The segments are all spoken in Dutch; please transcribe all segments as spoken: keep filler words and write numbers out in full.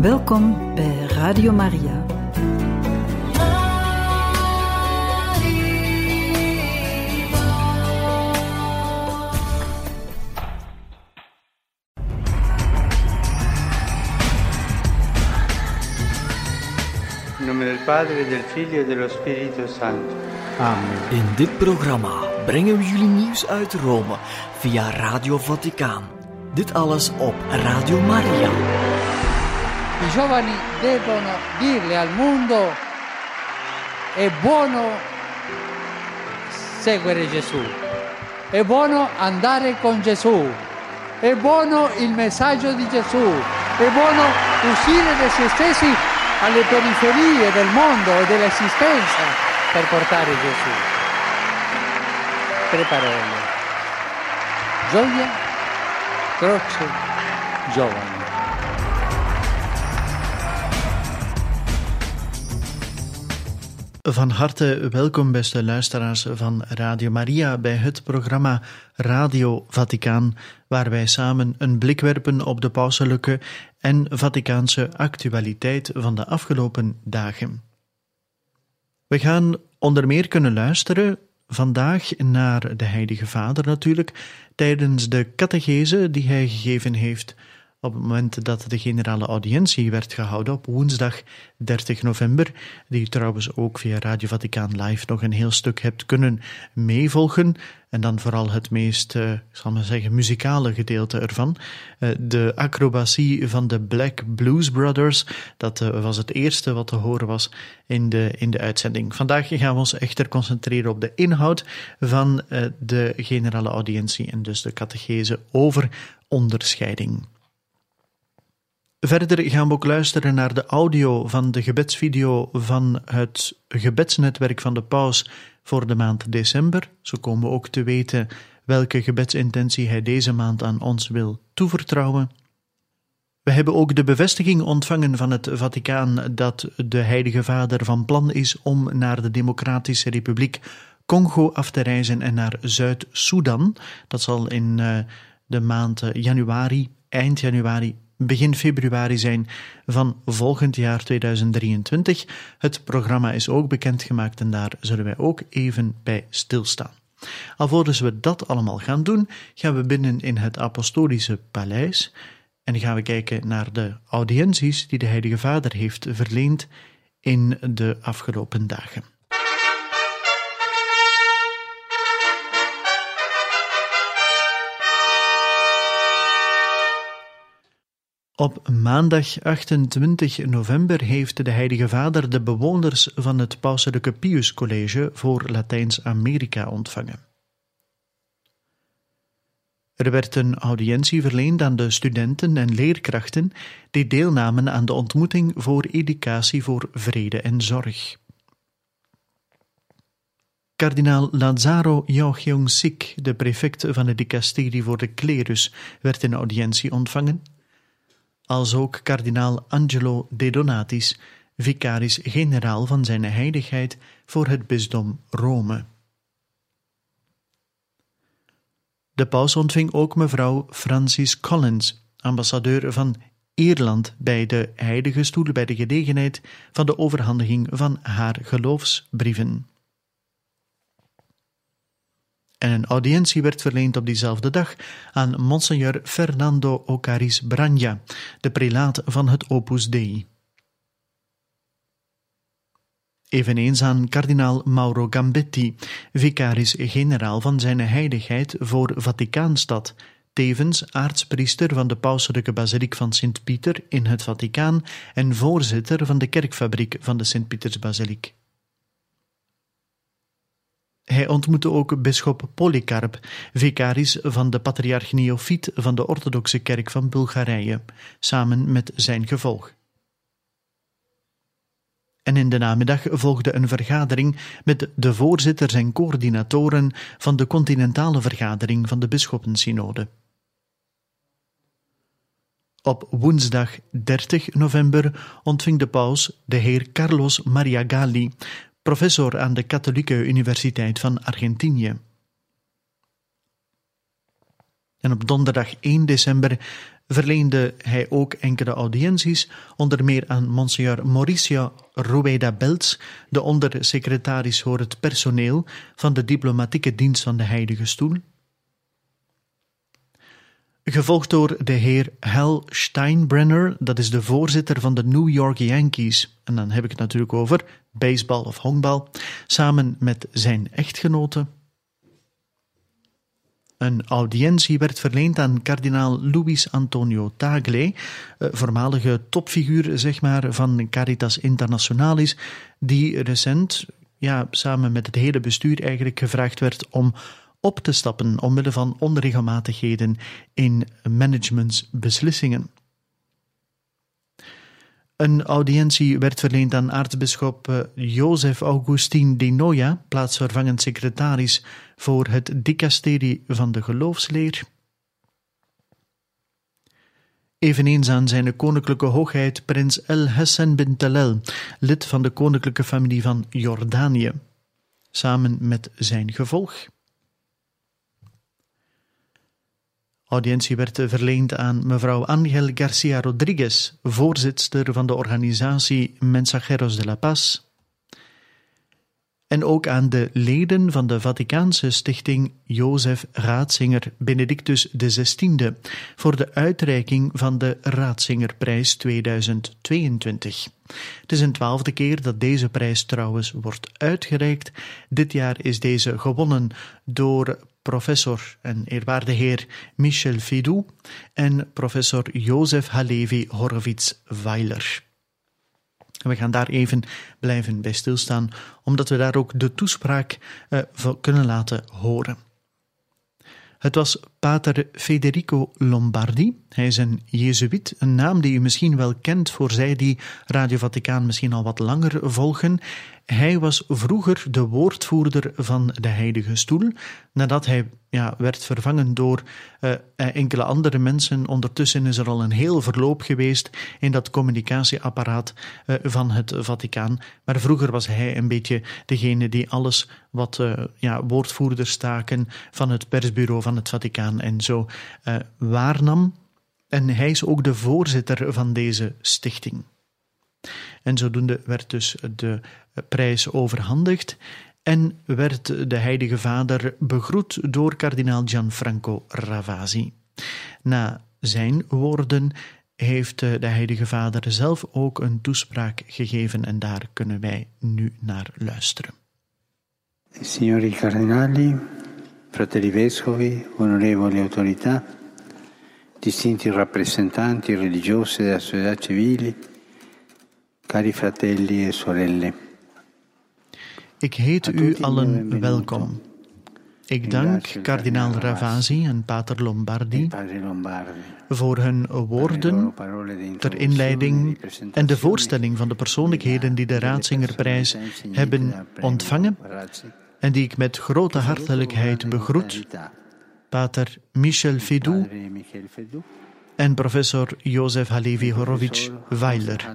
Welkom bij Radio Maria. In nome del Padre, del Figlio e dello Spirito Santo. Amen. In dit programma brengen we jullie nieuws uit Rome via Radio Vaticaan. Dit alles op Radio Maria. I giovani devono dirle al mondo: è buono seguire Gesù, è buono andare con Gesù, è buono il messaggio di Gesù, è buono uscire da se stessi alle periferie del mondo e dell'esistenza per portare Gesù. Tre parole: gioia, croce, giovani. Van harte welkom, beste luisteraars van Radio Maria, bij het programma Radio Vaticaan, waar wij samen een blik werpen op de pauselijke en Vaticaanse actualiteit van de afgelopen dagen. We gaan onder meer kunnen luisteren vandaag naar de Heilige Vader natuurlijk, tijdens de catechese die hij gegeven heeft op het moment dat de generale audiëntie werd gehouden op woensdag dertig november, die trouwens ook via Radio Vaticaan Live nog een heel stuk hebt kunnen meevolgen, en dan vooral het meest, uh, ik zal maar zeggen, muzikale gedeelte ervan. Uh, de acrobatie van de Black Blues Brothers, dat uh, was het eerste wat te horen was in de, in de uitzending. Vandaag gaan we ons echter concentreren op de inhoud van uh, de generale audiëntie en dus de catechese over onderscheiding. Verder gaan we ook luisteren naar de audio van de gebedsvideo van het gebedsnetwerk van de paus voor de maand december. Zo komen we ook te weten welke gebedsintentie hij deze maand aan ons wil toevertrouwen. We hebben ook de bevestiging ontvangen van het Vaticaan dat de Heilige Vader van plan is om naar de Democratische Republiek Congo af te reizen en naar Zuid-Soedan. Dat zal in uh, de maand januari, eind januari, begin februari zijn van volgend jaar tweeduizend drieëntwintig. Het programma is ook bekendgemaakt en daar zullen wij ook even bij stilstaan. Alvorens we dat allemaal gaan doen, gaan we binnen in het Apostolische Paleis en gaan we kijken naar de audiënties die de Heilige Vader heeft verleend in de afgelopen dagen. Op maandag achtentwintig november heeft de Heilige Vader de bewoners van het Pauselijke Pius College voor Latijns-Amerika ontvangen. Er werd een audiëntie verleend aan de studenten en leerkrachten die deelnamen aan de ontmoeting voor educatie voor vrede en zorg. Kardinaal Lazzaro Jocheong-Sik, de prefect van het dicasterie voor de clerus, werd in audiëntie ontvangen, als ook kardinaal Angelo De Donatis, vicaris-generaal van zijn heiligheid voor het bisdom Rome. De paus ontving ook mevrouw Francis Collins, ambassadeur van Ierland, bij de Heilige Stoel bij de gelegenheid van de overhandiging van haar geloofsbrieven. En een audiëntie werd verleend op diezelfde dag aan Monseigneur Fernando Ocaris Branja, de prelaat van het Opus Dei. Eveneens aan kardinaal Mauro Gambetti, vicaris-generaal van zijn heiligheid voor Vaticaanstad, tevens aartspriester van de pauselijke basiliek van Sint-Pieter in het Vaticaan en voorzitter van de kerkfabriek van de Sint-Pietersbasiliek. Hij ontmoette ook bisschop Polycarp, vicaris van de patriarch Neofiet van de orthodoxe kerk van Bulgarije, samen met zijn gevolg. En in de namiddag volgde een vergadering met de voorzitters en coördinatoren van de continentale vergadering van de bischoppensynode. Op woensdag dertig november ontving de paus de heer Carlos Maria Galli, professor aan de Katholieke Universiteit van Argentinië. En op donderdag één december verleende hij ook enkele audiënties, onder meer aan Monsignor Mauricio Rueda Belts, de ondersecretaris voor het personeel van de diplomatieke dienst van de Heilige Stoel, gevolgd door de heer Hal Steinbrenner, dat is de voorzitter van de New York Yankees, en dan heb ik het natuurlijk over baseball of honkbal, samen met zijn echtgenote. Een audiëntie werd verleend aan kardinaal Luis Antonio Tagle, voormalige topfiguur zeg maar, van Caritas Internationalis, die recent ja, samen met het hele bestuur eigenlijk gevraagd werd om op te stappen omwille van onregelmatigheden in managementsbeslissingen. Een audiëntie werd verleend aan aartsbisschop Jozef Augustin de Noia, plaatsvervangend secretaris voor het dicasterie van de geloofsleer. Eveneens aan zijn koninklijke hoogheid prins El Hassan bin Talal, lid van de koninklijke familie van Jordanië, samen met zijn gevolg. Audiëntie werd verleend aan mevrouw Ángel García Rodríguez, voorzitster van de organisatie Mensajeros de la Paz, en ook aan de leden van de Vaticaanse stichting Jozef Ratzinger Benedictus de zestiende voor de uitreiking van de Ratzingerprijs tweeduizend tweeëntwintig. Het is een twaalfde keer dat deze prijs trouwens wordt uitgereikt. Dit jaar is deze gewonnen door professor en eerwaarde heer Michel Fedou en professor Jozef Halevi Horowitz-Weiler. We gaan daar even blijven bij stilstaan, omdat we daar ook de toespraak uh, kunnen laten horen. Het was pater Federico Lombardi. Hij is een Jezuïet, een naam die u misschien wel kent voor zij die Radio Vaticaan misschien al wat langer volgen. Hij was vroeger de woordvoerder van de Heilige Stoel, nadat hij ja, werd vervangen door uh, enkele andere mensen. Ondertussen is er al een heel verloop geweest in dat communicatieapparaat uh, van het Vaticaan. Maar vroeger was hij een beetje degene die alles wat uh, ja, woordvoerderstaken van het persbureau van het Vaticaan en zo uh, waarnam. En hij is ook de voorzitter van deze stichting. En zodoende werd dus de prijs overhandigd en werd de Heilige Vader begroet door kardinaal Gianfranco Ravasi. Na zijn woorden heeft de Heilige Vader zelf ook een toespraak gegeven en daar kunnen wij nu naar luisteren. Signori cardinali, fratelli vescovi, onorevoli autorità, distinti rappresentanti religiosi della società civile, cari fratelli e sorelle. Ik heet u allen welkom. Ik dank kardinaal Ravasi en pater Lombardi voor hun woorden ter inleiding en de voorstelling van de persoonlijkheden die de Ratzingerprijs hebben ontvangen en die ik met grote hartelijkheid begroet, pater Michel Fedou en professor Jozef Halevi Horowitz-Weiler.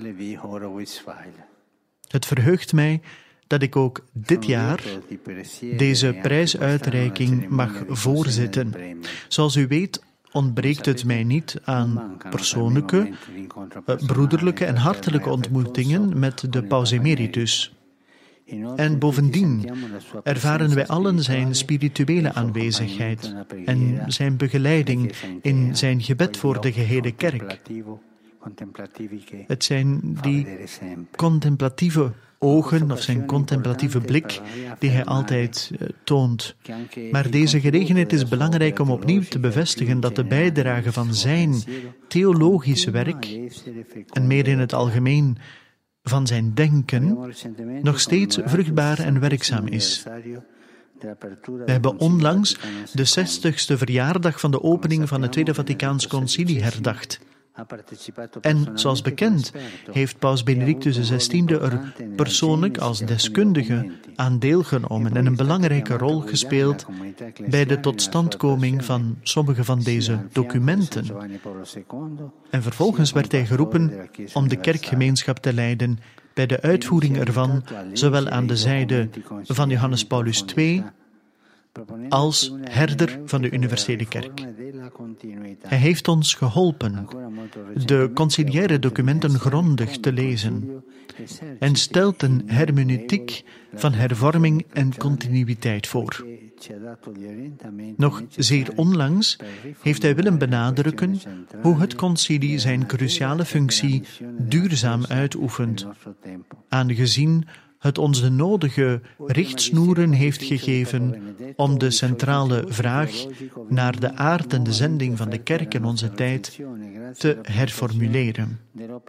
Het verheugt mij dat ik ook dit jaar deze prijsuitreiking mag voorzitten. Zoals u weet ontbreekt het mij niet aan persoonlijke, broederlijke en hartelijke ontmoetingen met de paus emeritus. En bovendien ervaren wij allen zijn spirituele aanwezigheid en zijn begeleiding in zijn gebed voor de gehele kerk. Het zijn die contemplatieve ogen of zijn contemplatieve blik die hij altijd uh, toont. Maar deze gelegenheid is belangrijk om opnieuw te bevestigen dat de bijdrage van zijn theologisch werk en meer in het algemeen van zijn denken nog steeds vruchtbaar en werkzaam is. We hebben onlangs de zestigste verjaardag van de opening van het Tweede Vaticaans Concilie herdacht. En zoals bekend heeft paus Benedictus de zestiende er persoonlijk als deskundige aan deelgenomen en een belangrijke rol gespeeld bij de totstandkoming van sommige van deze documenten. En vervolgens werd hij geroepen om de kerkgemeenschap te leiden bij de uitvoering ervan, zowel aan de zijde van Johannes Paulus de Tweede als herder van de universele kerk. Hij heeft ons geholpen de conciliaire documenten grondig te lezen en stelt een hermeneutiek van hervorming en continuïteit voor. Nog zeer onlangs heeft hij willen benadrukken hoe het concilie zijn cruciale functie duurzaam uitoefent, aangezien het ons de nodige richtsnoeren heeft gegeven om de centrale vraag naar de aard en de zending van de kerk in onze tijd te herformuleren.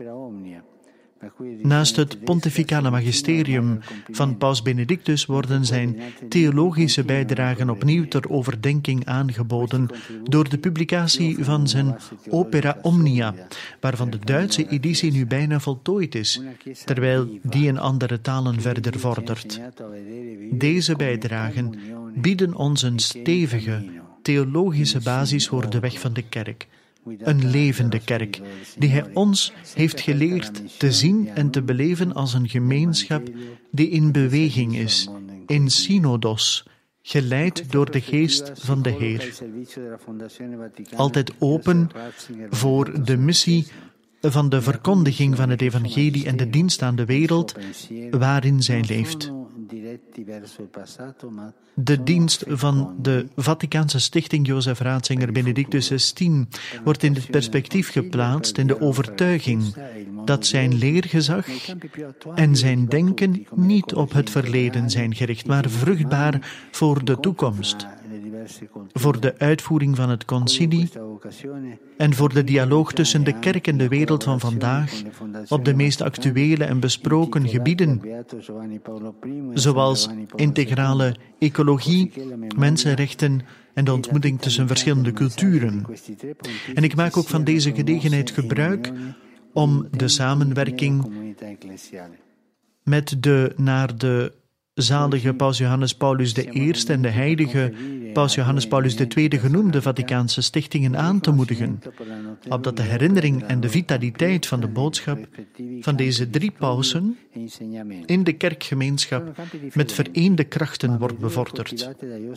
Naast het pontificale magisterium van Paus Benedictus worden zijn theologische bijdragen opnieuw ter overdenking aangeboden door de publicatie van zijn Opera Omnia, waarvan de Duitse editie nu bijna voltooid is, terwijl die in andere talen verder vordert. Deze bijdragen bieden ons een stevige theologische basis voor de weg van de kerk. Een levende kerk, die hij ons heeft geleerd te zien en te beleven als een gemeenschap die in beweging is, in synodos, geleid door de geest van de Heer. Altijd open voor de missie van de verkondiging van het evangelie en de dienst aan de wereld waarin zij leeft. De dienst van de Vaticaanse stichting Jozef Ratzinger Benedictus zestien wordt in het perspectief geplaatst in de overtuiging dat zijn leergezag en zijn denken niet op het verleden zijn gericht, maar vruchtbaar voor de toekomst, voor de uitvoering van het concilie en voor de dialoog tussen de kerk en de wereld van vandaag op de meest actuele en besproken gebieden, zoals integrale ecologie, mensenrechten en de ontmoeting tussen verschillende culturen. En ik maak ook van deze gelegenheid gebruik om de samenwerking met de naar de zalige Paus Johannes Paulus de Eerste en de heilige Paus Johannes Paulus de Tweede genoemde Vaticaanse stichtingen aan te moedigen, opdat de herinnering en de vitaliteit van de boodschap van deze drie pausen in de kerkgemeenschap met vereende krachten wordt bevorderd.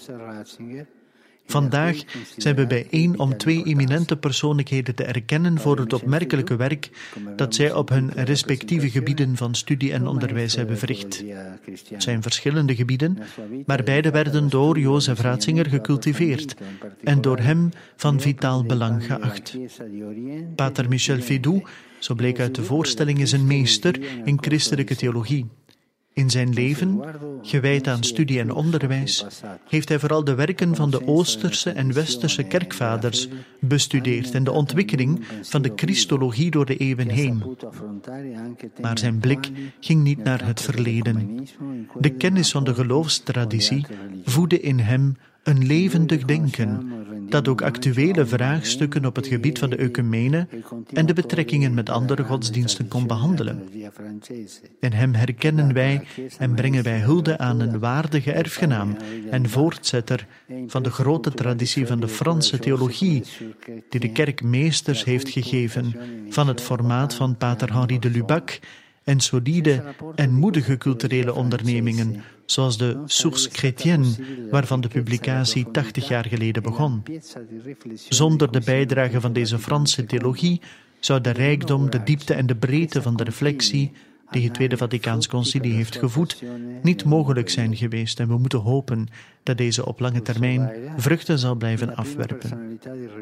Vandaag zijn we bijeen om twee eminente persoonlijkheden te erkennen voor het opmerkelijke werk dat zij op hun respectieve gebieden van studie en onderwijs hebben verricht. Het zijn verschillende gebieden, maar beide werden door Jozef Ratzinger gecultiveerd en door hem van vitaal belang geacht. Pater Michel Fédoux, zo bleek uit de voorstelling, is een meester in christelijke theologie. In zijn leven, gewijd aan studie en onderwijs, heeft hij vooral de werken van de Oosterse en Westerse kerkvaders bestudeerd en de ontwikkeling van de Christologie door de eeuwen heen. Maar zijn blik ging niet naar het verleden. De kennis van de geloofstraditie voedde in hem een levendig denken, dat ook actuele vraagstukken op het gebied van de ecumene en de betrekkingen met andere godsdiensten kon behandelen. In hem herkennen wij en brengen wij hulde aan een waardige erfgenaam en voortzetter van de grote traditie van de Franse theologie, die de kerk meesters heeft gegeven van het formaat van Pater Henri de Lubac en solide en moedige culturele ondernemingen, zoals de Source Chrétienne, waarvan de publicatie tachtig jaar geleden begon. Zonder de bijdrage van deze Franse theologie zou de rijkdom, de diepte en de breedte van de reflectie die het Tweede Vaticaans Concilie heeft gevoed, niet mogelijk zijn geweest en we moeten hopen dat deze op lange termijn vruchten zal blijven afwerpen.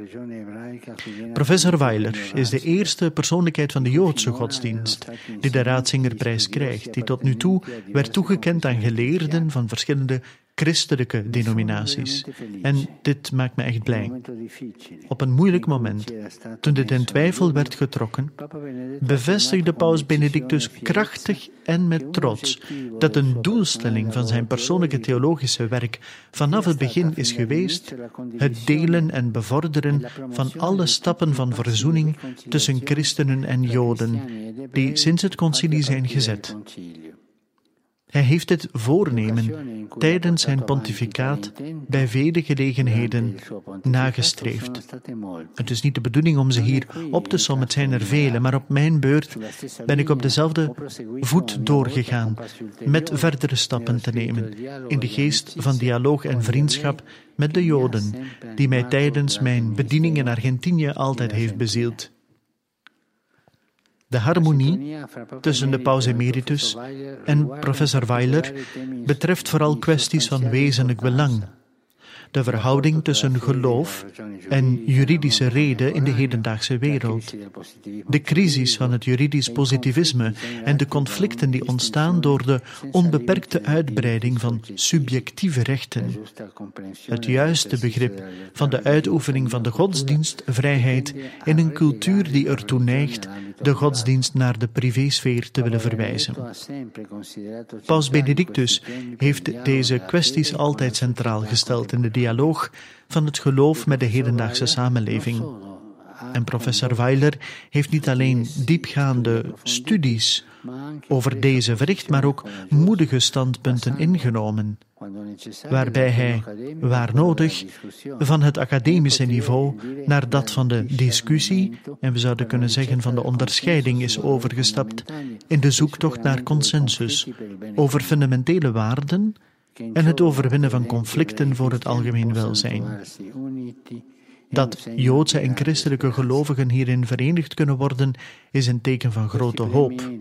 Professor Weiler is de eerste persoonlijkheid van de Joodse godsdienst die de Ratzingerprijs krijgt, die tot nu toe werd toegekend aan geleerden van verschillende christelijke denominaties. En dit maakt me echt blij. Op een moeilijk moment, toen dit in twijfel werd getrokken, bevestigde Paus Benedictus krachtig en met trots dat een doelstelling van zijn persoonlijke theologische werk vanaf het begin is geweest het delen en bevorderen van alle stappen van verzoening tussen christenen en Joden, die sinds het concilie zijn gezet. Hij heeft dit voornemen tijdens zijn pontificaat bij vele gelegenheden nagestreefd. Het is niet de bedoeling om ze hier op te sommen, het zijn er vele, maar op mijn beurt ben ik op dezelfde voet doorgegaan, met verdere stappen te nemen, in de geest van dialoog en vriendschap met de Joden, die mij tijdens mijn bediening in Argentinië altijd heeft bezield. De harmonie tussen de paus emeritus en professor Weiler betreft vooral kwesties van wezenlijk belang. De verhouding tussen geloof en juridische reden in de hedendaagse wereld. De crisis van het juridisch positivisme en de conflicten die ontstaan door de onbeperkte uitbreiding van subjectieve rechten. Het juiste begrip van de uitoefening van de godsdienstvrijheid in een cultuur die ertoe neigt de godsdienst naar de privésfeer te willen verwijzen. Paus Benedictus heeft deze kwesties altijd centraal gesteld in de dialoog van het geloof met de hedendaagse samenleving. En professor Weiler heeft niet alleen diepgaande studies over deze verricht, maar ook moedige standpunten ingenomen, waarbij hij, waar nodig, van het academische niveau naar dat van de discussie, en we zouden kunnen zeggen van de onderscheiding, is overgestapt in de zoektocht naar consensus over fundamentele waarden en het overwinnen van conflicten voor het algemeen welzijn. Dat Joodse en christelijke gelovigen hierin verenigd kunnen worden, is een teken van grote hoop.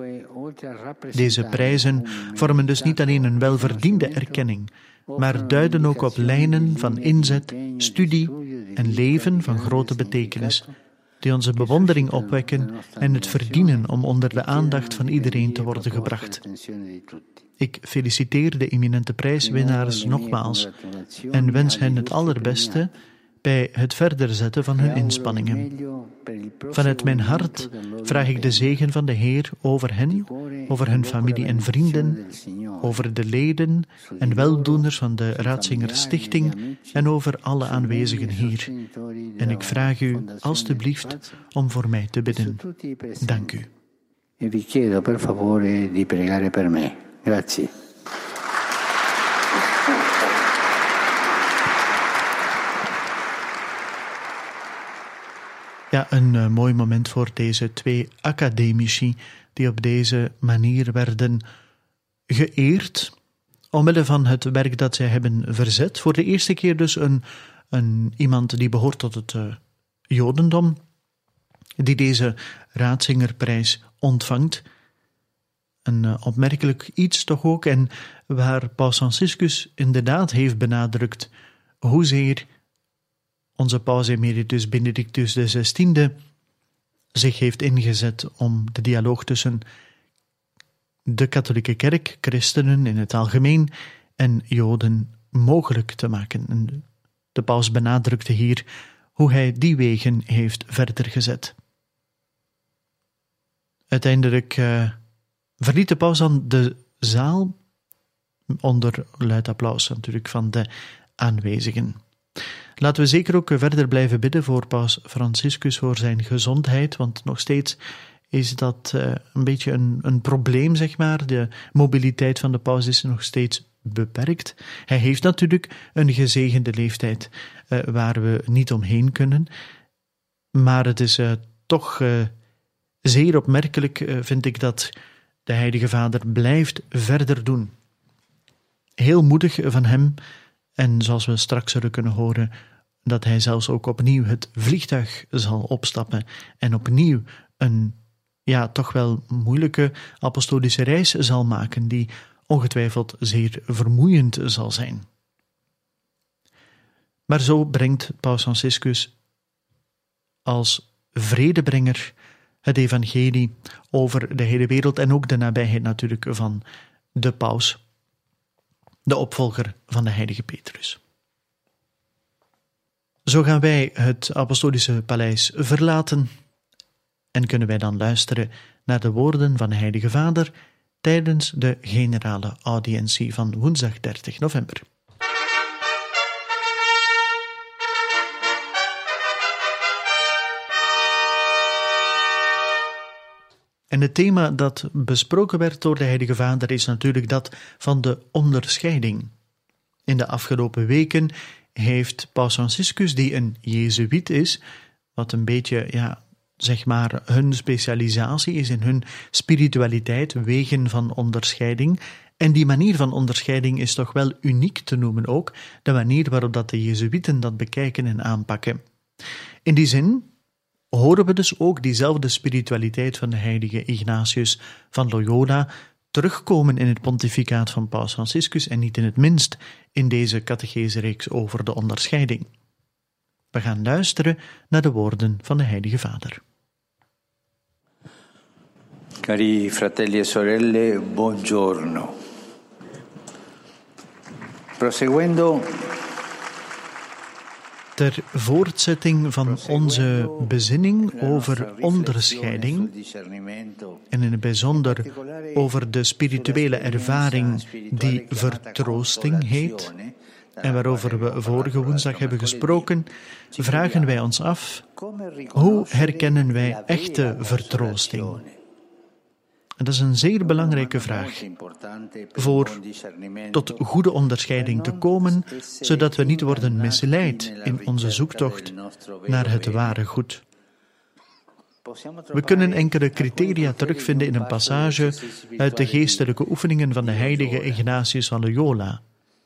Deze prijzen vormen dus niet alleen een welverdiende erkenning, maar duiden ook op lijnen van inzet, studie en leven van grote betekenis, die onze bewondering opwekken en het verdienen om onder de aandacht van iedereen te worden gebracht. Ik feliciteer de eminente prijswinnaars nogmaals en wens hen het allerbeste bij het verder zetten van hun inspanningen. Vanuit mijn hart vraag ik de zegen van de Heer over hen, over hun familie en vrienden, over de leden en weldoeners van de Ratzinger Stichting en over alle aanwezigen hier. En ik vraag u alstublieft om voor mij te bidden. Dank u. E vi chiedo per favore di pregare per me. Grazie. Ja, een uh, mooi moment voor deze twee academici die op deze manier werden geëerd, omwille van het werk dat zij hebben verzet. Voor de eerste keer dus een, een, iemand die behoort tot het uh, Jodendom, die deze Ratzingerprijs ontvangt. Een uh, opmerkelijk iets toch ook, en waar Paus Franciscus inderdaad heeft benadrukt hoezeer onze paus emeritus Benedictus de zestiende zich heeft ingezet om de dialoog tussen de katholieke kerk, christenen in het algemeen en Joden mogelijk te maken. En de paus benadrukte hier hoe hij die wegen heeft verder gezet. Uiteindelijk uh, verliet de paus dan de zaal onder luid applaus natuurlijk van de aanwezigen. Laten we zeker ook verder blijven bidden voor paus Franciscus, voor zijn gezondheid, want nog steeds is dat uh, een beetje een, een probleem, zeg maar. De mobiliteit van de paus is nog steeds beperkt. Hij heeft natuurlijk een gezegende leeftijd uh, waar we niet omheen kunnen, maar het is uh, toch uh, zeer opmerkelijk, uh, vind ik, dat de Heilige Vader blijft verder doen. Heel moedig van hem. En zoals we straks zullen kunnen horen, dat hij zelfs ook opnieuw het vliegtuig zal opstappen en opnieuw een, ja, toch wel moeilijke apostolische reis zal maken, die ongetwijfeld zeer vermoeiend zal zijn. Maar zo brengt Paus Franciscus als vredebrenger het evangelie over de hele wereld en ook de nabijheid natuurlijk van de paus, de opvolger van de heilige Petrus. Zo gaan wij het apostolische paleis verlaten en kunnen wij dan luisteren naar de woorden van de Heilige Vader tijdens de generale audiëntie van woensdag dertig november. En het thema dat besproken werd door de Heilige Vader is natuurlijk dat van de onderscheiding. In de afgelopen weken heeft Paus Franciscus, die een Jezuïet is, wat een beetje, ja, zeg maar, hun specialisatie is in hun spiritualiteit, wegen van onderscheiding. En die manier van onderscheiding is toch wel uniek te noemen ook, de manier waarop dat de Jezuïeten dat bekijken en aanpakken. In die zin horen we dus ook diezelfde spiritualiteit van de heilige Ignatius van Loyola terugkomen in het pontificaat van Paus Franciscus en niet in het minst in deze catechesereeks over de onderscheiding. We gaan luisteren naar de woorden van de Heilige Vader. Cari fratelli e sorelle, buongiorno. Proseguendo Ter voortzetting van onze bezinning over onderscheiding en in het bijzonder over de spirituele ervaring die vertroosting heet en waarover we vorige woensdag hebben gesproken, vragen wij ons af, hoe herkennen wij echte vertroosting? Dat is een zeer belangrijke vraag voor tot goede onderscheiding te komen, zodat we niet worden misleid in onze zoektocht naar het ware goed. We kunnen enkele criteria terugvinden in een passage uit de geestelijke oefeningen van de heilige Ignatius van Loyola.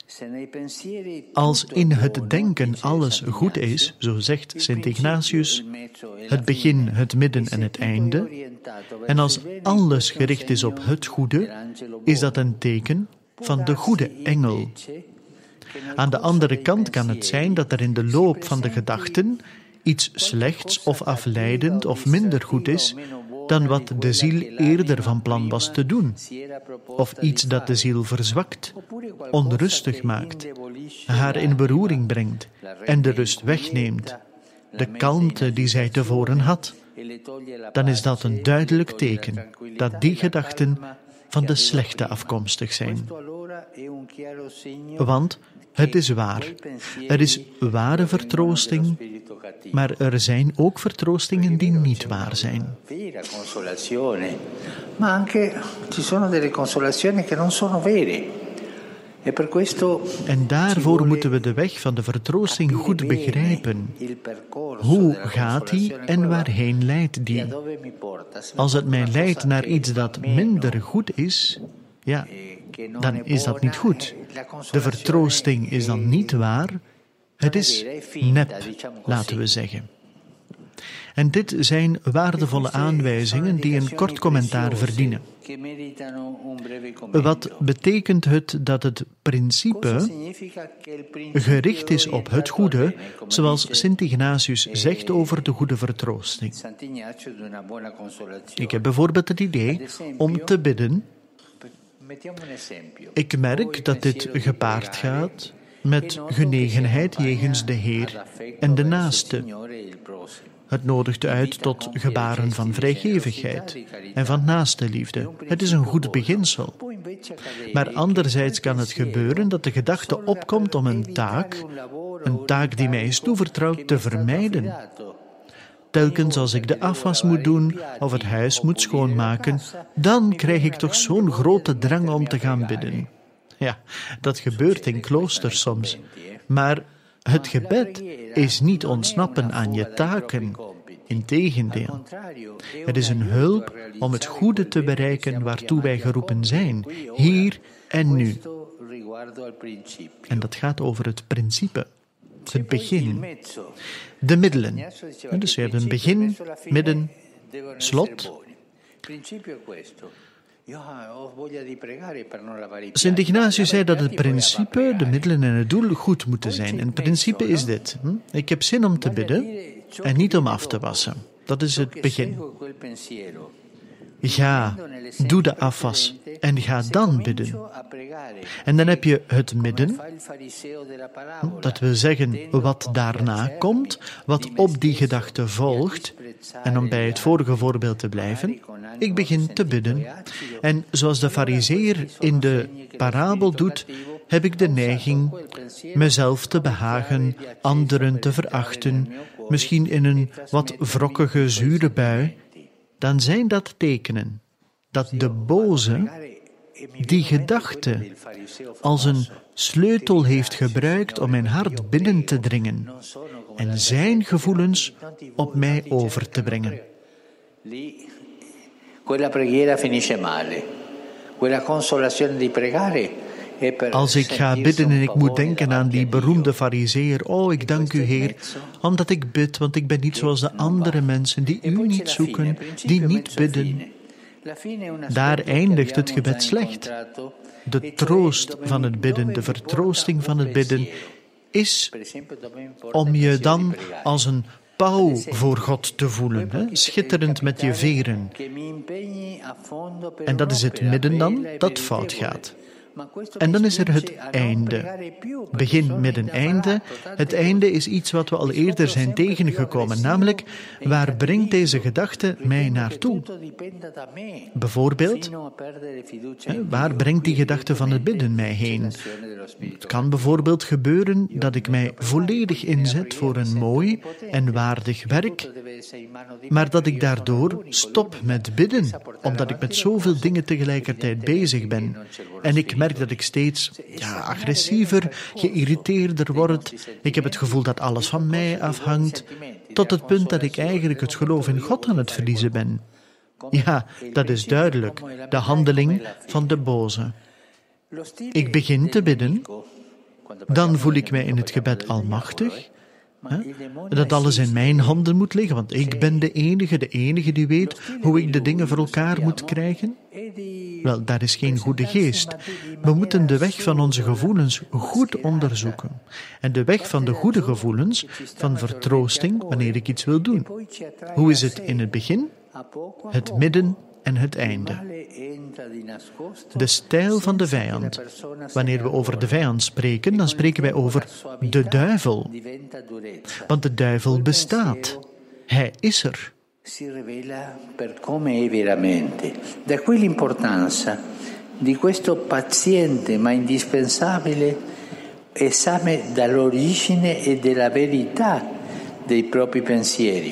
Als in het denken alles goed is, zo zegt Sint Ignatius, het begin, het midden en het einde, en als alles gericht is op het goede, is dat een teken van de goede engel. Aan de andere kant kan het zijn dat er in de loop van de gedachten iets slechts of afleidend of minder goed is dan wat de ziel eerder van plan was te doen, of iets dat de ziel verzwakt, onrustig maakt, haar in beroering brengt en de rust wegneemt, de kalmte die zij tevoren had. Dan is dat een duidelijk teken dat die gedachten van de slechte afkomstig zijn. Want het is waar, er is ware vertroosting, maar er zijn ook vertroostingen die niet waar zijn. Ma anche ci sono delle consolazioni che non sono vere. En daarvoor moeten we de weg van de vertroosting goed begrijpen. Hoe gaat die en waarheen leidt die? Als het mij leidt naar iets dat minder goed is, ja, dan is dat niet goed. De vertroosting is dan niet waar, het is nep, laten we zeggen. En dit zijn waardevolle aanwijzingen die een kort commentaar verdienen. Wat betekent het dat het principe gericht is op het goede, zoals Sint Ignatius zegt over de goede vertroosting? Ik heb bijvoorbeeld het idee om te bidden. Ik merk dat dit gepaard gaat met genegenheid jegens de Heer en de naaste. Het nodigt uit tot gebaren van vrijgevigheid en van naaste liefde. Het is een goed beginsel. Maar anderzijds kan het gebeuren dat de gedachte opkomt om een taak, een taak die mij is toevertrouwd, te vermijden. Telkens als ik de afwas moet doen of het huis moet schoonmaken, dan krijg ik toch zo'n grote drang om te gaan bidden. Ja, dat gebeurt in kloosters soms. Maar het gebed is niet ontsnappen aan je taken. Integendeel. Het is een hulp om het goede te bereiken waartoe wij geroepen zijn, hier en nu. En dat gaat over het principe, het begin, de middelen. Dus we hebben een begin, midden, slot. Sint Ignatius zei dat het principe, de middelen en het doel goed moeten zijn. En het principe is dit. Hm? Ik heb zin om te bidden en niet om af te wassen. Dat is het begin. Ga, doe de afwas en ga dan bidden. En dan heb je het midden, dat wil zeggen wat daarna komt, wat op die gedachte volgt. En om bij het vorige voorbeeld te blijven, ik begin te bidden. En zoals de farizeer in de parabel doet, heb ik de neiging mezelf te behagen, anderen te verachten, misschien in een wat wrokkige, zure bui. dan zijn dat tekenen dat de boze die gedachte als een sleutel heeft gebruikt om mijn hart binnen te dringen en zijn gevoelens op mij over te brengen. Quella preghiera finisce male. Quella consolazione di pregare. Als ik ga bidden en ik moet denken aan die beroemde farizeeër, oh, ik dank u, Heer, omdat ik bid, want ik ben niet zoals de andere mensen die u niet zoeken, die niet bidden. Daar eindigt het gebed slecht. De troost van het bidden, de vertroosting van het bidden, is om je dan als een pauw voor God te voelen, hè? Schitterend met je veren. En dat is het midden dan dat fout gaat. En dan is er het einde. Begin, midden, einde. Het einde is iets wat we al eerder zijn tegengekomen, namelijk, waar brengt deze gedachte mij naartoe? Bijvoorbeeld, waar brengt die gedachte van het bidden mij heen? Het kan bijvoorbeeld gebeuren dat ik mij volledig inzet voor een mooi en waardig werk, maar dat ik daardoor stop met bidden, omdat ik met zoveel dingen tegelijkertijd bezig ben. En ik merk dat ik steeds ja, agressiever, geïrriteerder word. Ik heb het gevoel dat alles van mij afhangt, tot het punt dat ik eigenlijk het geloof in God aan het verliezen ben. Ja, dat is duidelijk, de handeling van de boze. Ik begin te bidden, dan voel ik mij in het gebed almachtig, hè, dat alles in mijn handen moet liggen, want ik ben de enige, de enige die weet hoe ik de dingen voor elkaar moet krijgen. Wel, daar is geen goede geest. We moeten de weg van onze gevoelens goed onderzoeken. En de weg van de goede gevoelens, van vertroosting, wanneer ik iets wil doen. Hoe is het in het begin, het midden en het einde? De stijl van de vijand. Wanneer we over de vijand spreken, dan spreken wij over de duivel. Want de duivel bestaat. Hij is er. Si rivela per come è veramente. Da qui l'importanza di questo paziente ma indispensabile esame dall'origine e della verità dei propri pensieri.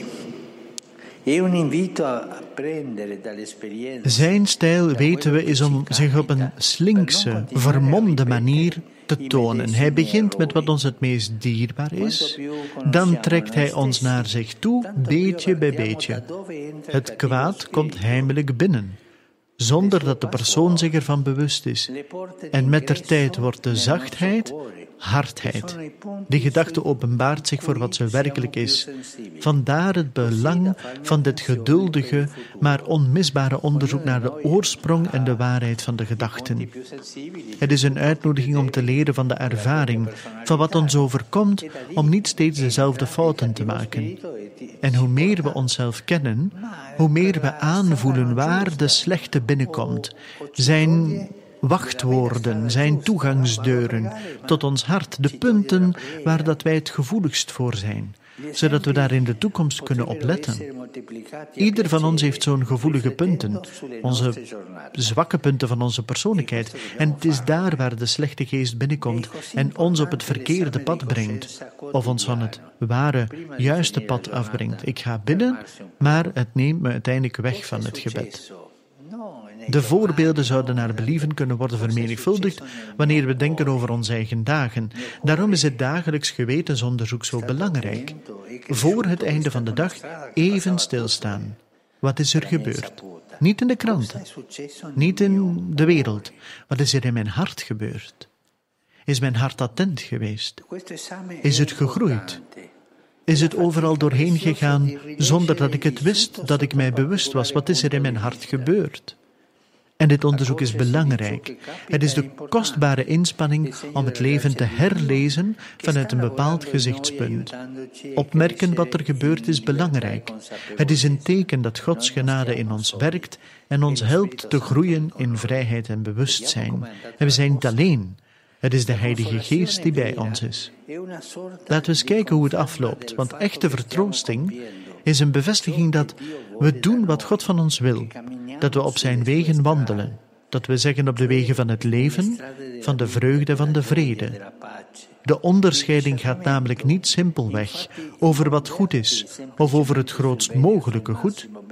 È un invito a prendere dall'esperienza. Zijn stijl, weten we, is om zich op een slinkse, vermomde manier te tonen. Hij begint met wat ons het meest dierbaar is, dan trekt hij ons naar zich toe, beetje bij beetje. Het kwaad komt heimelijk binnen, zonder dat de persoon zich ervan bewust is. En mettertijd wordt de zachtheid hardheid. Die gedachte openbaart zich voor wat ze werkelijk is. Vandaar het belang van dit geduldige, maar onmisbare onderzoek naar de oorsprong en de waarheid van de gedachten. Het is een uitnodiging om te leren van de ervaring, van wat ons overkomt, om niet steeds dezelfde fouten te maken. En hoe meer we onszelf kennen, hoe meer we aanvoelen waar de slechte binnenkomt. Zijn wachtwoorden, zijn toegangsdeuren tot ons hart, de punten waar dat wij het gevoeligst voor zijn, zodat we daar in de toekomst kunnen opletten. Ieder van ons heeft zo'n gevoelige punten, onze zwakke punten van onze persoonlijkheid. En het is daar waar de slechte geest binnenkomt en ons op het verkeerde pad brengt, of ons van het ware, juiste pad afbrengt. Ik ga bidden, maar het neemt me uiteindelijk weg van het gebed. De voorbeelden zouden naar believen kunnen worden vermenigvuldigd wanneer we denken over onze eigen dagen. Daarom is het dagelijks gewetensonderzoek zo belangrijk. Voor het einde van de dag even stilstaan. Wat is er gebeurd? Niet in de kranten, niet in de wereld. Wat is er in mijn hart gebeurd? Is mijn hart attent geweest? Is het gegroeid? Is het overal doorheen gegaan zonder dat ik het wist, dat ik mij bewust was? Wat is er in mijn hart gebeurd? En dit onderzoek is belangrijk. Het is de kostbare inspanning om het leven te herlezen vanuit een bepaald gezichtspunt. Opmerken wat er gebeurt is belangrijk. Het is een teken dat Gods genade in ons werkt en ons helpt te groeien in vrijheid en bewustzijn. En we zijn niet alleen. Het is de Heilige Geest die bij ons is. Laten we eens kijken hoe het afloopt, want echte vertroosting is een bevestiging dat we doen wat God van ons wil, dat we op zijn wegen wandelen, dat we zeggen op de wegen van het leven, van de vreugde, van de vrede. De onderscheiding gaat namelijk niet simpelweg over wat goed is of over het grootst mogelijke goed,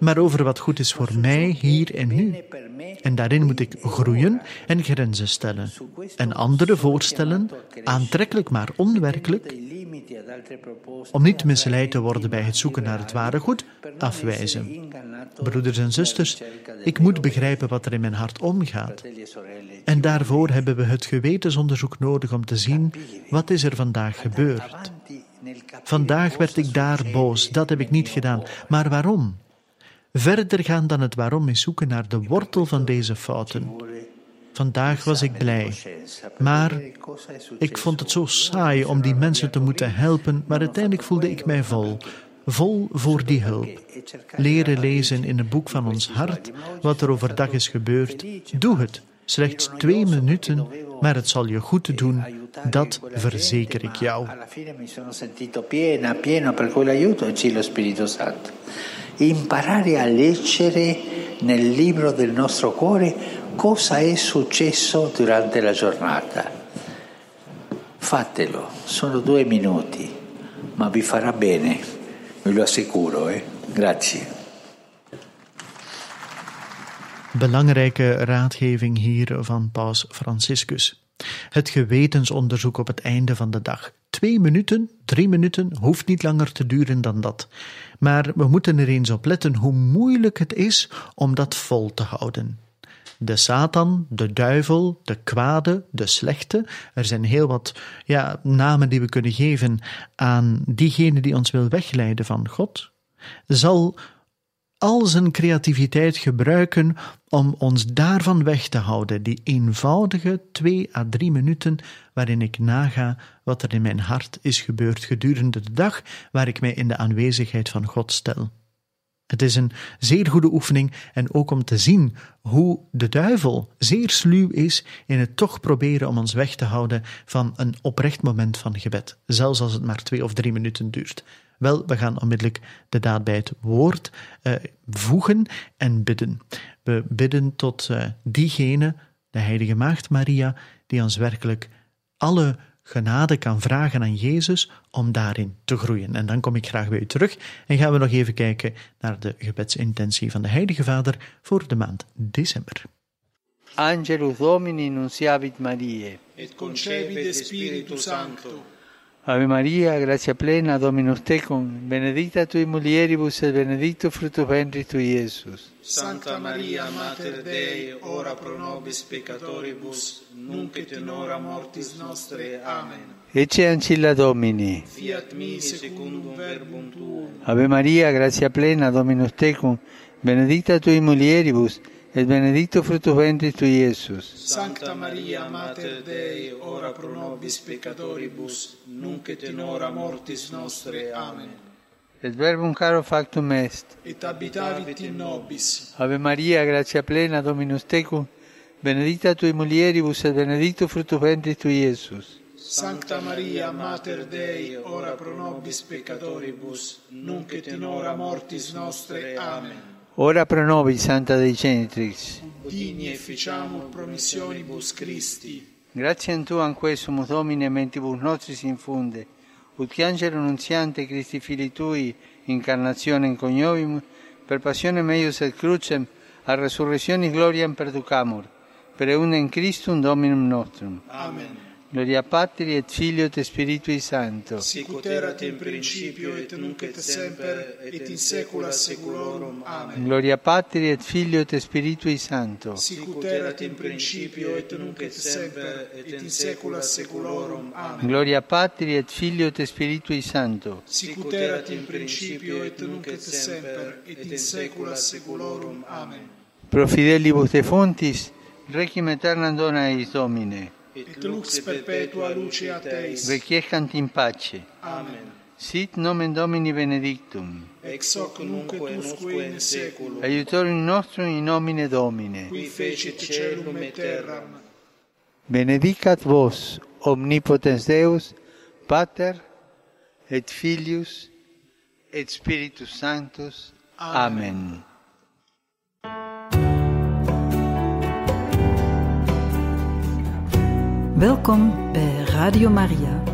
maar over wat goed is voor mij hier en nu. En daarin moet ik groeien en grenzen stellen. En anderen voorstellen, aantrekkelijk maar onwerkelijk, om niet misleid te worden bij het zoeken naar het ware goed, afwijzen. Broeders en zusters, ik moet begrijpen wat er in mijn hart omgaat. En daarvoor hebben we het gewetensonderzoek nodig om te zien, wat is er vandaag gebeurd. Vandaag werd ik daar boos, dat heb ik niet gedaan. Maar waarom? Verder gaan dan het waarom is zoeken naar de wortel van deze fouten. Vandaag was ik blij, maar ik vond het zo saai om die mensen te moeten helpen, maar uiteindelijk voelde ik mij vol. Vol voor die hulp. Leren lezen in een boek van ons hart wat er overdag is gebeurd. Doe het. Slechts twee minuten, maar het zal je goed doen. Dat verzeker ik jou. Alla fine mi sono sentito piena, pieno per quell'aiuto e ci lo Spirito Santo. Imparare a leggere nel libro del nostro cuore cosa è successo durante la giornata. Fatelo, sono due minuti, ma vi farà bene, ve lo assicuro, eh? Grazie. Belangrijke raadgeving hier van Paus Franciscus. Het gewetensonderzoek op het einde van de dag. Twee minuten, drie minuten, hoeft niet langer te duren dan dat. Maar we moeten er eens op letten hoe moeilijk het is om dat vol te houden. De Satan, de duivel, de kwade, de slechte, er zijn heel wat ja, namen die we kunnen geven aan diegene die ons wil wegleiden van God, zal al zijn creativiteit gebruiken om ons daarvan weg te houden, die eenvoudige twee à drie minuten waarin ik naga wat er in mijn hart is gebeurd gedurende de dag, waar ik mij in de aanwezigheid van God stel. Het is een zeer goede oefening en ook om te zien hoe de duivel zeer sluw is in het toch proberen om ons weg te houden van een oprecht moment van gebed, zelfs als het maar twee of drie minuten duurt. Wel, we gaan onmiddellijk de daad bij het woord uh, voegen en bidden. We bidden tot uh, diegene, de Heilige Maagd Maria, die ons werkelijk alle genade kan vragen aan Jezus om daarin te groeien. En dan kom ik graag bij u terug en gaan we nog even kijken naar de gebedsintentie van de Heilige Vader voor de maand december. Angelus Domini nunciavit Mariae. Et concepit Spiritus Sancto. Ave Maria, gratia plena, Dominus tecum, benedicta tui mulieribus et benedictus fructus ventris tui, Iesus. Sancta Maria, Mater Dei, ora pro nobis peccatoribus, nunc et in hora mortis nostre. Amen. Ecce ancilla Domini. Fiat mi secundum verbum tuum. Ave Maria, gratia plena, Dominus tecum, benedicta tui mulieribus, et benedictus fructus ventris tui, Iesus. Sancta Maria, Mater Dei, ora pro nobis peccatoribus, nunc et in hora mortis nostre. Amen. Et verbum caro factum est. Et habitavit in nobis. Ave Maria, gratia plena, Dominus tecum, benedicta tui mulieribus, et benedictus fructus ventris tui, Iesus. Sancta Maria, Mater Dei, ora pro nobis peccatoribus, nunc et in hora mortis nostre. Amen. Ora pro nobis, Santa Dei Genitrix. Digni efficiamur promissionibus Christi. Gratiam Tuam quesumus, Domine, mentibus nostris infunde, ut angelo nuntiante Christi Filii Tui, incarnationem coniovimus, per passionem eius et crucem, a resurrectionis gloriam perducamur, per eundem Christum Dominum nostrum. Amen. Gloria Patri et Filio et Spiritui Sancto. Sicut erat in principio et nunc et semper et in saecula saeculorum. Amen. Gloria Patri et Filio et Spiritui Sancto. Sicut erat in principio et nunc et semper et in saecula saeculorum. Amen. Gloria Patri et Filio et Spiritui Sancto. Sicut erat in principio et nunc et semper et in saecula saeculorum. Amen. Pro fidelibus defuntis, requiem aeternam dona eis Domine. Et lux perpetua luce a Teis. Requiescant in pace. Amen. Sit nomen Domini benedictum. Ex hoc nunc et usque in saeculum. Aiutorium nostrum in nomine Domine. Qui fecit caelum et terram. Benedicat vos, omnipotens Deus, Pater, et Filius, et Spiritus Sanctus. Amen. Amen. Welkom bij Radio Maria.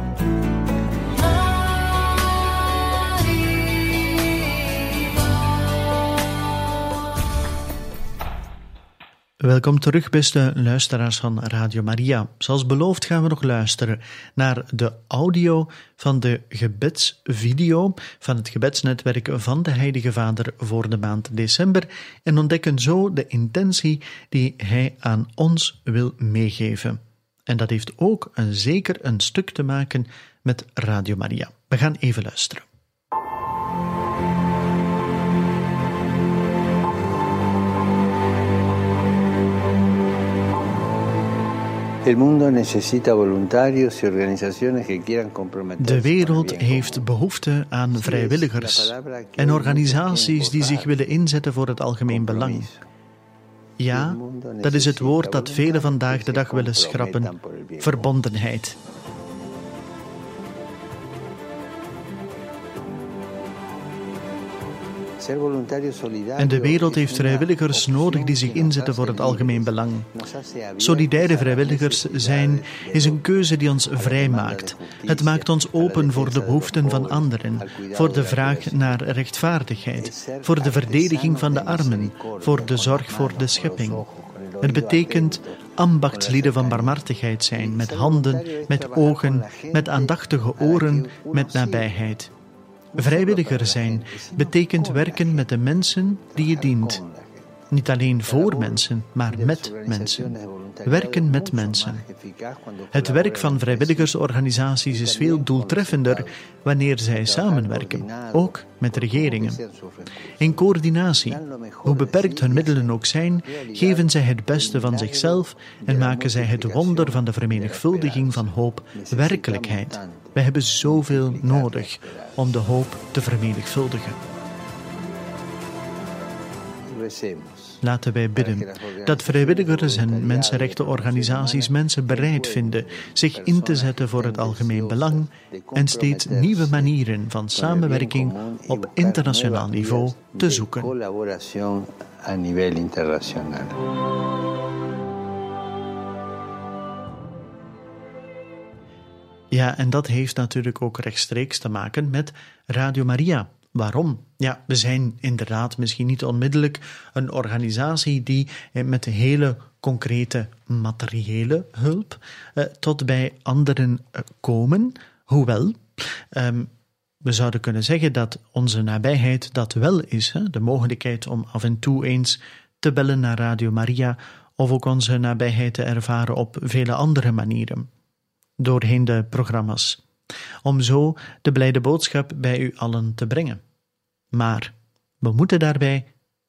Welkom terug, beste luisteraars van Radio Maria. Zoals beloofd gaan we nog luisteren naar de audio van de gebedsvideo van het gebedsnetwerk van de Heilige Vader voor de maand december en ontdekken zo de intentie die hij aan ons wil meegeven. En dat heeft ook een, zeker een stuk te maken met Radio Maria. We gaan even luisteren. De wereld heeft behoefte aan vrijwilligers en organisaties die zich willen inzetten voor het algemeen belang. Ja, dat is het woord dat velen vandaag de dag willen schrappen: verbondenheid. En de wereld heeft vrijwilligers nodig die zich inzetten voor het algemeen belang. Solidaire vrijwilligers zijn is een keuze die ons vrij maakt. Het maakt ons open voor de behoeften van anderen, voor de vraag naar rechtvaardigheid, voor de verdediging van de armen, voor de zorg voor de schepping. Het betekent ambachtslieden van barmhartigheid zijn, met handen, met ogen, met aandachtige oren, met nabijheid. Vrijwilliger zijn betekent werken met de mensen die je dient. Niet alleen voor mensen, maar met mensen. Werken met mensen. Het werk van vrijwilligersorganisaties is veel doeltreffender wanneer zij samenwerken, ook met regeringen. In coördinatie, hoe beperkt hun middelen ook zijn, geven zij het beste van zichzelf en maken zij het wonder van de vermenigvuldiging van hoop werkelijkheid. Wij hebben zoveel nodig om de hoop te vermenigvuldigen. Laten wij bidden dat vrijwilligers en mensenrechtenorganisaties mensen bereid vinden zich in te zetten voor het algemeen belang en steeds nieuwe manieren van samenwerking op internationaal niveau te zoeken. Ja, en dat heeft natuurlijk ook rechtstreeks te maken met Radio Maria. Waarom? Ja, we zijn inderdaad misschien niet onmiddellijk een organisatie die met hele concrete materiële hulp eh, tot bij anderen eh, komen. Hoewel, eh, we zouden kunnen zeggen dat onze nabijheid dat wel is. Hè? De mogelijkheid om af en toe eens te bellen naar Radio Maria of ook onze nabijheid te ervaren op vele andere manieren. Doorheen de programma's. Om zo de blijde boodschap bij u allen te brengen. Maar we moeten daarbij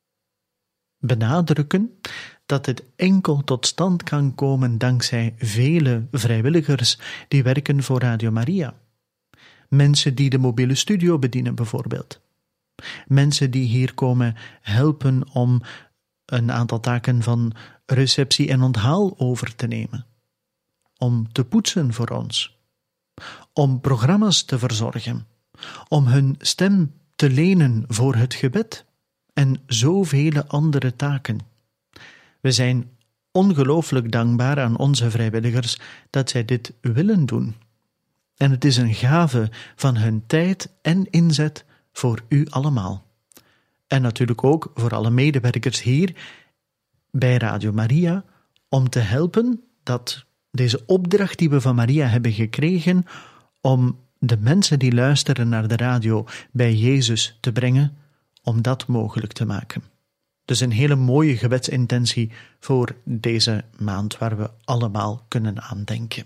benadrukken dat het enkel tot stand kan komen dankzij vele vrijwilligers die werken voor Radio Maria. Mensen die de mobiele studio bedienen bijvoorbeeld. Mensen die hier komen helpen om een aantal taken van receptie en onthaal over te nemen. Om te poetsen voor ons. Om programma's te verzorgen. Om hun stem te lenen voor het gebed. En zoveel andere taken. We zijn ongelooflijk dankbaar aan onze vrijwilligers dat zij dit willen doen. En het is een gave van hun tijd en inzet voor u allemaal. En natuurlijk ook voor alle medewerkers hier bij Radio Maria om te helpen dat deze opdracht die we van Maria hebben gekregen om de mensen die luisteren naar de radio bij Jezus te brengen, om dat mogelijk te maken. Dus een hele mooie gebedsintentie voor deze maand waar we allemaal kunnen aan denken.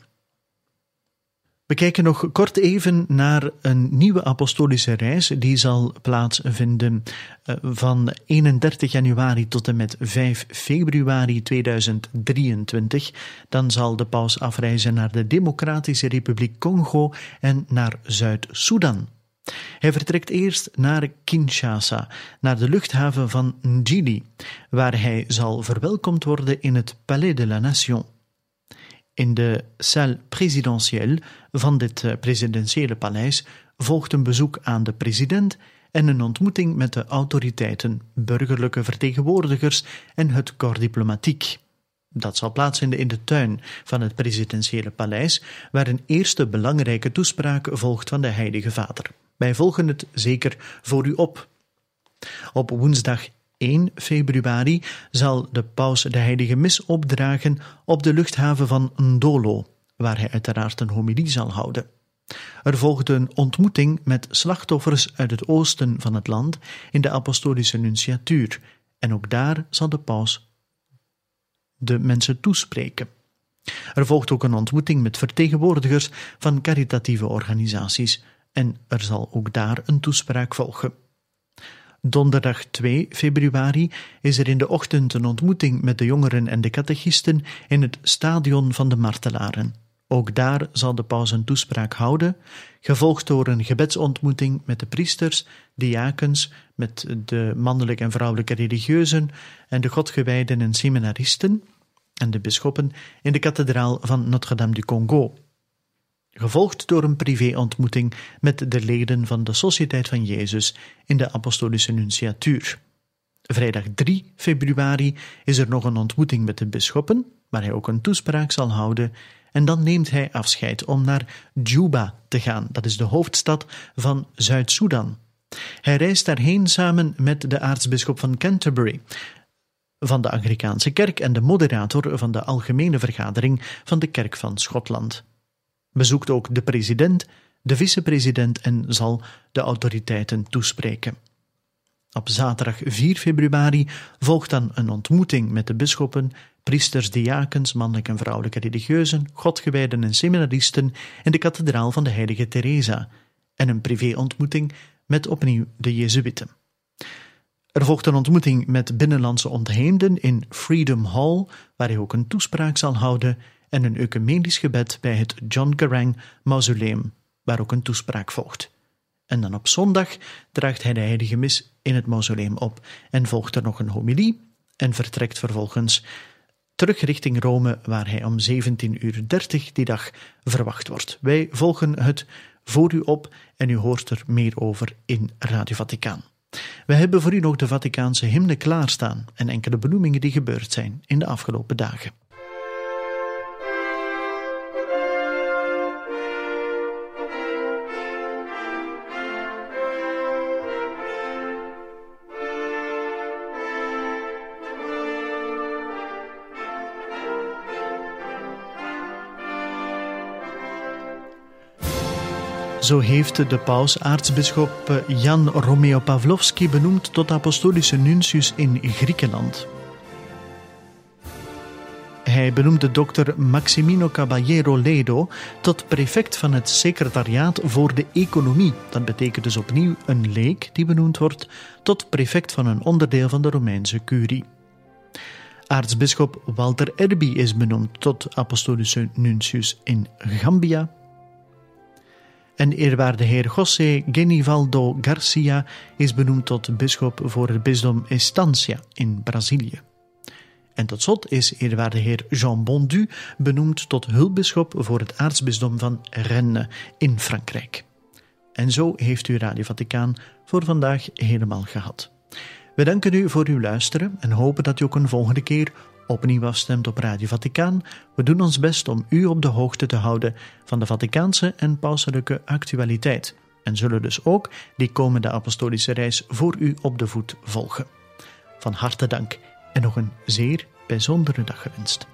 We kijken nog kort even naar een nieuwe apostolische reis die zal plaatsvinden van eenendertig januari tot en met vijf februari tweeduizend drieëntwintig. Dan zal de paus afreizen naar de Democratische Republiek Congo en naar Zuid-Soedan. Hij vertrekt eerst naar Kinshasa, naar de luchthaven van Njili, waar hij zal verwelkomd worden in het Palais de la Nation. In de salle présidentielle van dit presidentiële paleis volgt een bezoek aan de president en een ontmoeting met de autoriteiten, burgerlijke vertegenwoordigers en het corps diplomatique. Dat zal plaatsvinden in de tuin van het presidentiële paleis, waar een eerste belangrijke toespraak volgt van de Heilige Vader. Wij volgen het zeker voor u op. Op woensdag één februari zal de paus de heilige mis opdragen op de luchthaven van Ndolo, waar hij uiteraard een homilie zal houden. Er volgde een ontmoeting met slachtoffers uit het oosten van het land in de apostolische nunciatuur, en ook daar zal de paus de mensen toespreken. Er volgt ook een ontmoeting met vertegenwoordigers van caritatieve organisaties, en er zal ook daar een toespraak volgen. Donderdag twee februari is er in de ochtend een ontmoeting met de jongeren en de catechisten in het stadion van de Martelaren. Ook daar zal de paus een toespraak houden, gevolgd door een gebedsontmoeting met de priesters, diakens, met de mannelijke en vrouwelijke religieuzen en de godgewijden en seminaristen en de bisschoppen in de kathedraal van Notre-Dame du Congo. Gevolgd door een privéontmoeting met de leden van de Sociëteit van Jezus in de apostolische nunciatuur. Vrijdag drie februari is er nog een ontmoeting met de bisschoppen, waar hij ook een toespraak zal houden, en dan neemt hij afscheid om naar Juba te gaan, dat is de hoofdstad van Zuid-Soedan. Hij reist daarheen samen met de aartsbisschop van Canterbury, van de Anglicaanse kerk en de moderator van de algemene vergadering van de kerk van Schotland. Bezoekt ook de president, de vicepresident en zal de autoriteiten toespreken. Op zaterdag vier februari volgt dan een ontmoeting met de bisschoppen, priesters, diakens, mannelijke en vrouwelijke religieuzen, godgewijden en seminaristen in de kathedraal van de heilige Teresa en een privéontmoeting met opnieuw de Jezuïeten. Er volgt een ontmoeting met binnenlandse ontheemden in Freedom Hall, waar hij ook een toespraak zal houden, en een ecumenisch gebed bij het John Garang mausoleum, waar ook een toespraak volgt. En dan op zondag draagt hij de heilige mis in het mausoleum op en volgt er nog een homilie en vertrekt vervolgens terug richting Rome, waar hij om zeventien uur dertig die dag verwacht wordt. Wij volgen het voor u op en u hoort er meer over in Radio Vaticaan. We hebben voor u nog de Vaticaanse hymne klaarstaan en enkele benoemingen die gebeurd zijn in de afgelopen dagen. Zo heeft de paus aartsbisschop Jan Romeo Pavlovski benoemd tot apostolische nuncius in Griekenland. Hij benoemde dokter Maximino Caballero Ledo tot prefect van het secretariaat voor de economie. Dat betekent dus opnieuw een leek die benoemd wordt tot prefect van een onderdeel van de Romeinse curie. Aartsbisschop Walter Erby is benoemd tot apostolische nuncius in Gambia. En eerwaarde heer José Genivaldo Garcia is benoemd tot bisschop voor het bisdom Estancia in Brazilië. En tot slot is eerwaarde heer Jean Bondu benoemd tot hulpbisschop voor het aartsbisdom van Rennes in Frankrijk. En zo heeft u Radio Vaticaan voor vandaag helemaal gehad. We danken u voor uw luisteren en hopen dat u ook een volgende keer opnieuw afstemt op Radio Vaticaan. We doen ons best om u op de hoogte te houden van de Vaticaanse en pauselijke actualiteit en zullen dus ook die komende apostolische reis voor u op de voet volgen. Van harte dank en nog een zeer bijzondere dag gewenst.